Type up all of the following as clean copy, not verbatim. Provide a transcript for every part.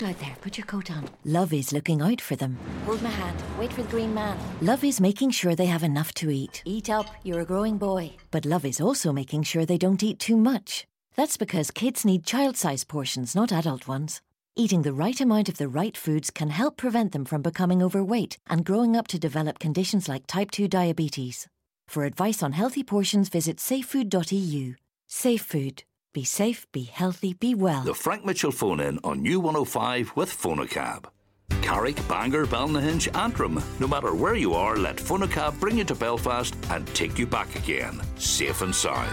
Out there, put your coat on. Love is looking out for them. Hold my hand. Wait for the green man. Love is making sure they have enough to eat. Eat up. You're a growing boy. But Love is also making sure they don't eat too much. That's because kids need child-sized portions, not adult ones. Eating the right amount of the right foods can help prevent them from becoming overweight and growing up to develop conditions like type 2 diabetes. For advice on healthy portions, visit safefood.eu. Safe Food. Be safe, be healthy, be well. The Frank Mitchell phone-in on New 105 with Phonocab. Carrick, Bangor, Balnahinch, Antrim. No matter where you are, let Phonocab bring you to Belfast and take you back again, safe and sound.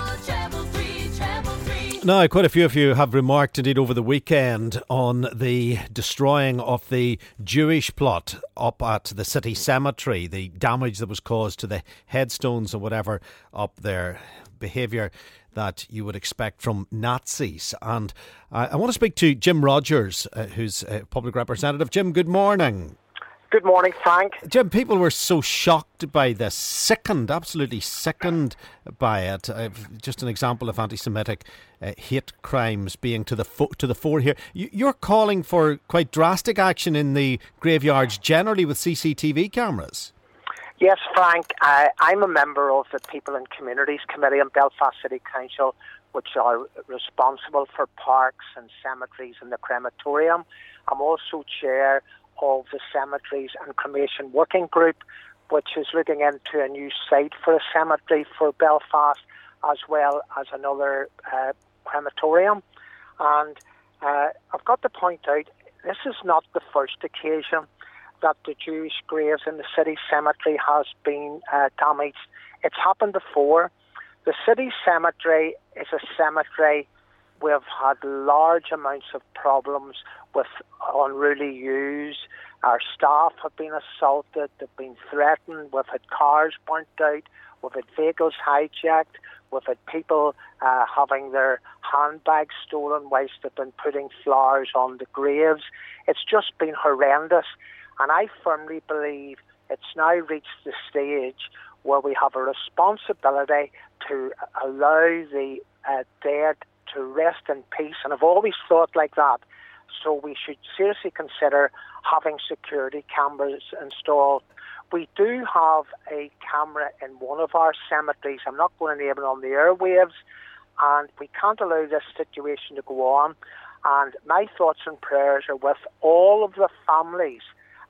Now, quite a few of you have remarked indeed over the weekend on the destroying of the Jewish plot up at the city cemetery, the damage that was caused to the headstones or whatever up there, behaviour that you would expect from Nazis. And I want to speak to Jim Rogers, who's a public representative. Jim, good morning. Good morning, Frank. Jim, people were so shocked by this, sickened, absolutely sickened by it. Just an example of anti-Semitic hate crimes being to the fore here. You're calling for quite drastic action in the graveyards generally with CCTV cameras. Yes, Frank. I'm a member of the People and Communities Committee in Belfast City Council, which are responsible for parks and cemeteries and the crematorium. I'm also chair of the Cemeteries and Cremation Working Group, which is looking into a new site for a cemetery for Belfast, as well as another crematorium. And I've got to point out, this is not the first occasion that the Jewish graves in the city cemetery has been damaged. It's happened before. The city cemetery is a cemetery we've had large amounts of problems with unruly use. Our staff have been assaulted, they've been threatened, we've had cars burnt out, we've had vehicles hijacked, we've had people having their handbags stolen whilst they've been putting flowers on the graves. It's just been horrendous. And I firmly believe it's now reached the stage where we have a responsibility to allow the dead to rest in peace. And I've always thought like that. So we should seriously consider having security cameras installed. We do have a camera in one of our cemeteries. I'm not going to name it on the airwaves. And we can't allow this situation to go on. And my thoughts and prayers are with all of the families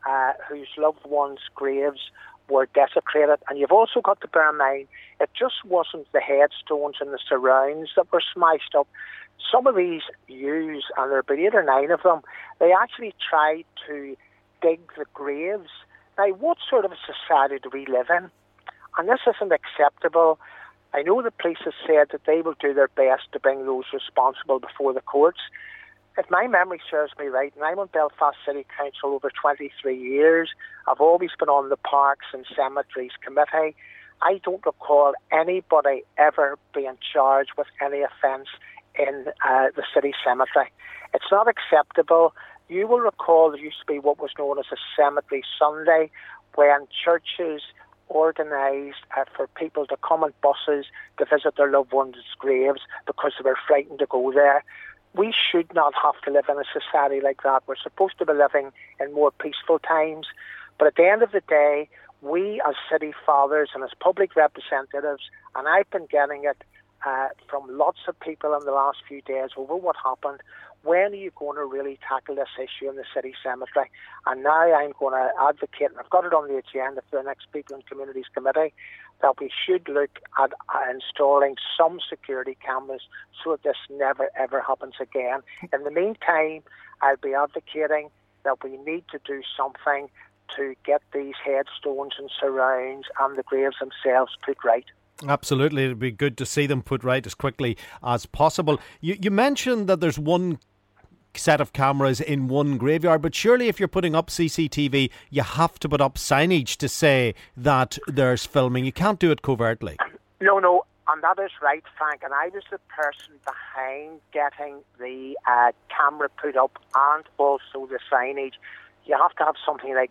whose loved ones' graves were desecrated. And you've also got to bear in mind, it just wasn't the headstones and the surrounds that were smashed up. Some of these ewes, and there are about 8 or 9 of them, they actually tried to dig the graves. Now, what sort of a society do we live in? And this isn't acceptable. I know the police have said that they will do their best to bring those responsible before the courts. If my memory serves me right, and I'm on Belfast City Council over 23 years, I've always been on the Parks and Cemeteries Committee. I don't recall anybody ever being charged with any offence in the city cemetery. It's not acceptable. You will recall there used to be what was known as a Cemetery Sunday, when churches organised for people to come on buses to visit their loved ones' graves because they were frightened to go there. We should not have to live in a society like that. We're supposed to be living in more peaceful times. But at the end of the day, we as city fathers and as public representatives, and I've been getting it from lots of people in the last few days over what happened, when are you going to really tackle this issue in the city cemetery? And now I'm going to advocate, and I've got it on the agenda for the next People and Communities Committee, that we should look at installing some security cameras so that this never ever happens again. In the meantime, I'll be advocating that we need to do something to get these headstones and surrounds and the graves themselves put right. Absolutely, it'd be good to see them put right as quickly as possible. You mentioned that there's one set of cameras in one graveyard, but surely if you're putting up CCTV, you have to put up signage to say that there's filming. You can't do it covertly. No, and that is right, Frank. And I was the person behind getting the camera put up and also the signage. You have to have something like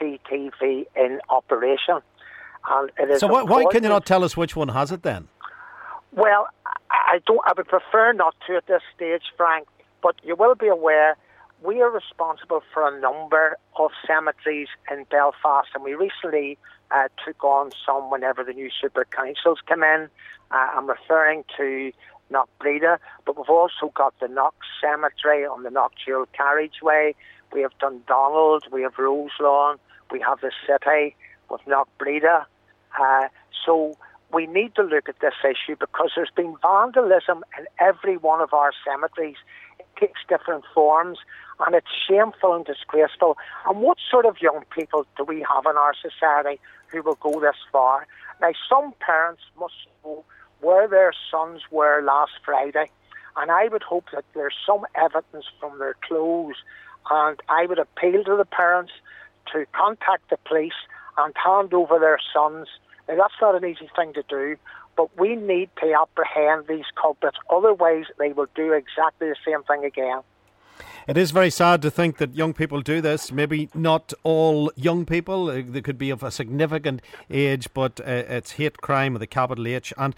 CCTV in operation. And it is so why can you not tell us which one has it then? Well, I would prefer not to at this stage, Frank. But you will be aware we are responsible for a number of cemeteries in Belfast, and we recently took on some whenever the new super councils come in. I'm referring to Knockbreda, but we've also got the Knock Cemetery on the Knockdual Carriageway. We have Dundonald, we have Roselawn, we have the city with Knockbreda. So we need to look at this issue because there's been vandalism in every one of our cemeteries. It takes different forms, and it's shameful and disgraceful. And what sort of young people do we have in our society who will go this far? Now, some parents must know where their sons were last Friday, and I would hope that there's some evidence from their clothes, and I would appeal to the parents to contact the police and hand over their sons. Now, that's not an easy thing to do, but we need to apprehend these culprits. Otherwise, they will do exactly the same thing again. It is very sad to think that young people do this. Maybe not all young people. They could be of a significant age, but it's hate crime with a capital H. And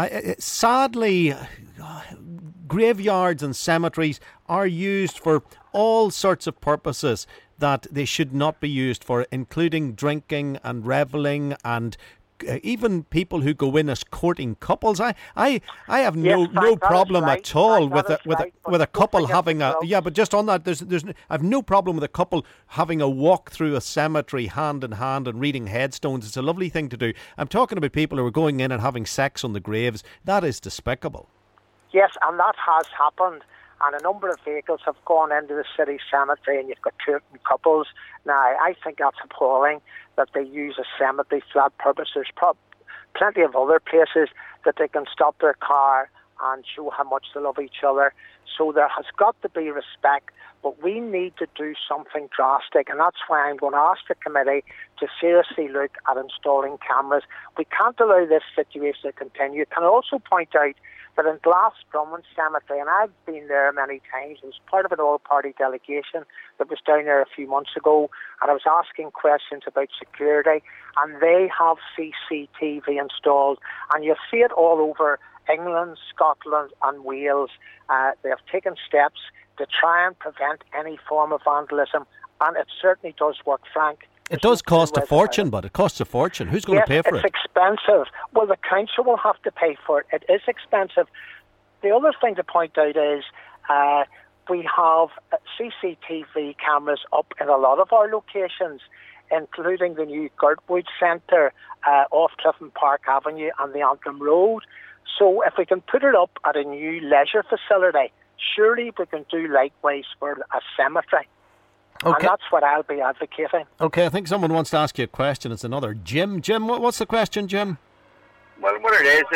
sadly, graveyards and cemeteries are used for all sorts of purposes that they should not be used for, including drinking and revelling and even people who go in as courting couples. I have no problem at all with a couple having a but just on that, I have no problem with a couple having a walk through a cemetery hand in hand and reading headstones. It's a lovely thing to do. I'm talking about people who are going in and having sex on the graves. That is despicable. Yes, and that has happened. And a number of vehicles have gone into the city cemetery, and you've got courting couples. Now, I think that's appalling that they use a cemetery for that purpose. There's plenty of other places that they can stop their car and show how much they love each other. So there has got to be respect, but we need to do something drastic, and that's why I'm going to ask the committee to seriously look at installing cameras. We can't allow this situation to continue. Can I also point out that in Glasbrummond Cemetery, and I've been there many times, I was part of an all-party delegation that was down there a few months ago, and I was asking questions about security, and they have CCTV installed, and you see it all over England, Scotland and Wales. They have taken steps to try and prevent any form of vandalism, and it certainly does work, Frank. It does cost a fortune, but it costs a fortune. Who's going to pay for it? It's expensive. Well, the council will have to pay for it. It is expensive. The other thing to point out is we have CCTV cameras up in a lot of our locations, including the new Girdwood Centre off Clifton Park Avenue and the Antrim Road. So if we can put it up at a new leisure facility, surely we can do likewise for a cemetery. Okay. And that's what I'll be advocating. Okay, I think someone wants to ask you a question. It's another Jim. Jim, what's the question, Jim? Well, what it is,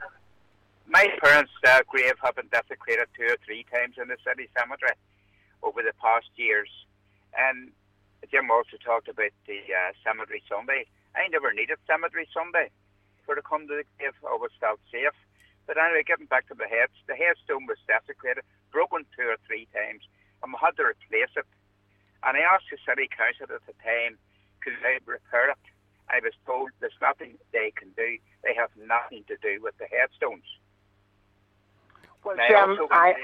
my parents' grave have been desecrated 2 or 3 times in the city cemetery over the past years. And Jim also talked about the Cemetery Sunday. I never needed Cemetery Sunday for to come to the grave. I always felt safe. But anyway, getting back to the headstone was desecrated, broken 2 or 3 times, and we had to replace it. And I asked the city council at the time, could they repair it? I was told there's nothing they can do. They have nothing to do with the headstones. Well, Jim,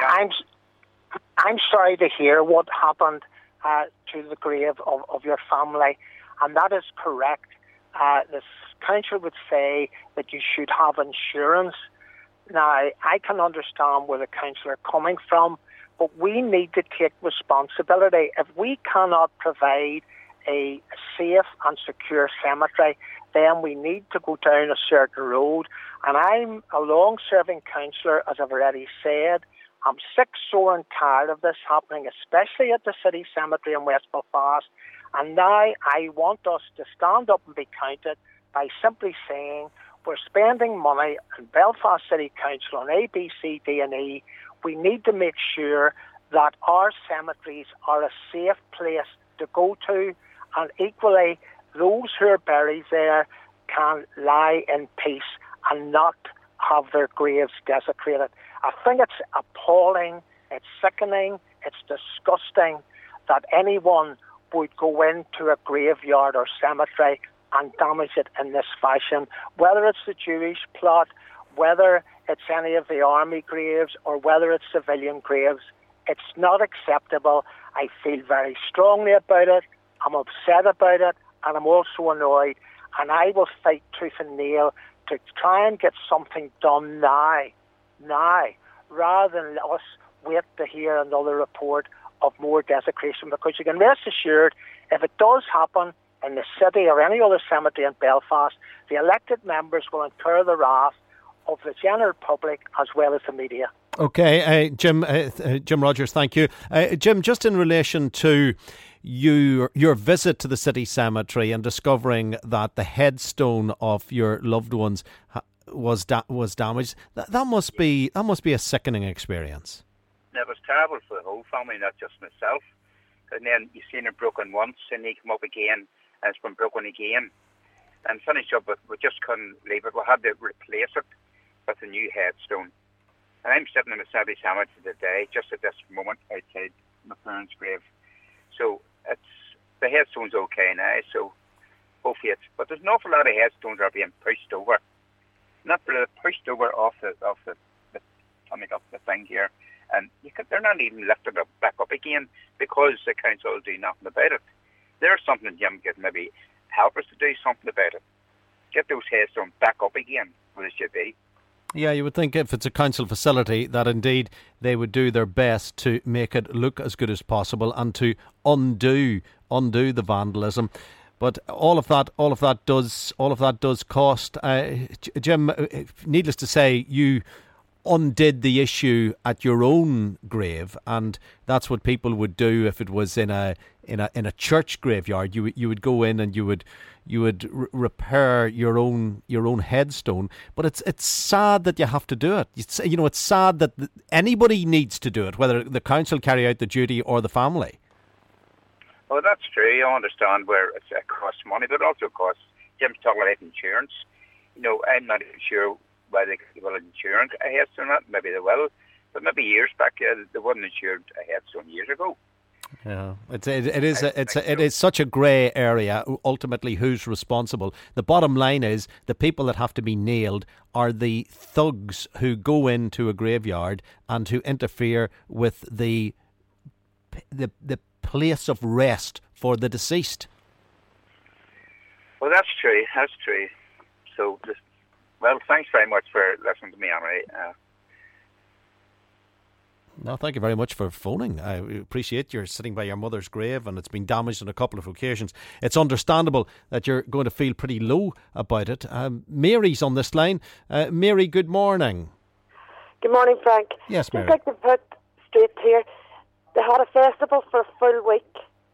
I'm sorry to hear what happened to the grave of your family, and that is correct. The council would say that you should have insurance. Now, I can understand where the council are coming from, but we need to take responsibility. If we cannot provide a safe and secure cemetery, then we need to go down a certain road. And I'm a long-serving councillor, as I've already said. I'm sick, sore and tired of this happening, especially at the city cemetery in West Belfast. And now I want us to stand up and be counted by simply saying we're spending money in Belfast City Council on A, B, C, D and E. We need to make sure that our cemeteries are a safe place to go to, and equally those who are buried there can lie in peace and not have their graves desecrated. I think it's appalling, it's sickening, it's disgusting that anyone would go into a graveyard or cemetery and damage it in this fashion, whether it's the Jewish plot, whether it's any of the army graves or whether it's civilian graves. It's not acceptable. I feel very strongly about it. I'm upset about it, and I'm also annoyed. And I will fight tooth and nail to try and get something done now, rather than us wait to hear another report of more desecration. Because you can rest assured, if it does happen in the city or any other cemetery in Belfast, the elected members will incur the wrath of the general public as well as the media. Okay, Jim Rogers, thank you. Jim, just in relation to your visit to the city cemetery and discovering that the headstone of your loved ones was damaged, that must be a sickening experience. It was terrible for the whole family, not just myself. And then you've seen it broken once, and they come up again, and it's been broken again. And finished up with, we just couldn't leave it. We had to replace it with a new headstone. And I'm sitting in the City Cemetery today, just at this moment, outside my parents' grave. So the headstone's okay now, so hopefully but there's an awful lot of headstones are being pushed over. Not really pushed over off the thing here. And they're not even lifted up back up again because the council will do nothing about it. There's something Jim could maybe help us to do something about it. Get those headstones back up again where they should be. Yeah, you would think if it's a council facility that indeed they would do their best to make it look as good as possible and to undo the vandalism. But all of that does cost. Jim, needless to say, you undid the issue at your own grave, and that's what people would do if it was in a church graveyard. You would go in and you would repair your own headstone. But it's sad that you have to do it. It's sad that anybody needs to do it, whether the council carry out the duty or the family. Well, that's true. I understand where it costs money, but it also costs. Jim's talking about insurance. I'm not even sure whether they will insure a headstone or not. Maybe they will, but maybe years back they wouldn't insured a headstone years ago. Yeah, it is such a grey area. Ultimately, who's responsible? The bottom line is the people that have to be nailed are the thugs who go into a graveyard and who interfere with the place of rest for the deceased. Well, that's true. So well, thanks very much for listening to me, Anne-Marie. No, thank you very much for phoning. I appreciate you're sitting by your mother's grave and it's been damaged on a couple of occasions. It's understandable that you're going to feel pretty low about it. Mary's on this line. Mary, good morning. Good morning, Frank. Yes, Mary. Just like to put straight here, they had a festival for a full week.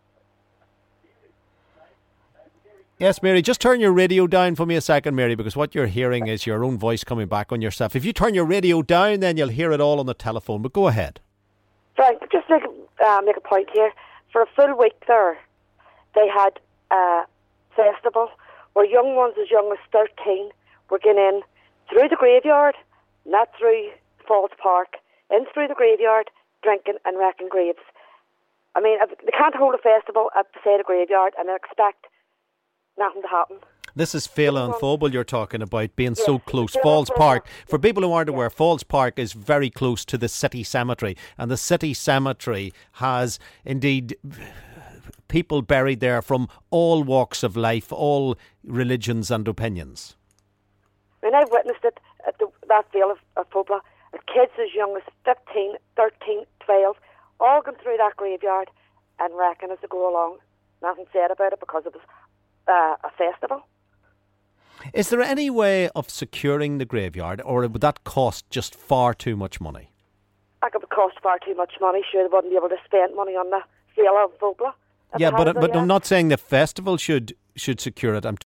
Yes, Mary, just turn your radio down for me a second, Mary, because what you're hearing is your own voice coming back on yourself. If you turn your radio down, then you'll hear it all on the telephone, but go ahead. Frank, just make a point here. For a full week there, they had a festival where young ones as young as 13 were getting in through the graveyard, not through Falls Park, in through the graveyard, drinking and wrecking graves. I mean, they can't hold a festival at beside a graveyard and expect nothing to happen. This is Fela and Phobal you're talking about, being so close. Falls Park, for people who aren't aware, Falls Park is very close to the city cemetery, and the city cemetery has indeed people buried there from all walks of life, all religions and opinions. I mean, I've witnessed it at that Vale of Phobla. Kids as young as 15, 13, 12, all going through that graveyard and wrecking as they go along. Nothing said about it because it was a festival. Is there any way of securing the graveyard, or would that cost just far too much money? It would cost far too much money. Sure, they wouldn't be able to spend money on the Vale of Phobla. Yeah, but I'm not saying the festival should secure it. I'm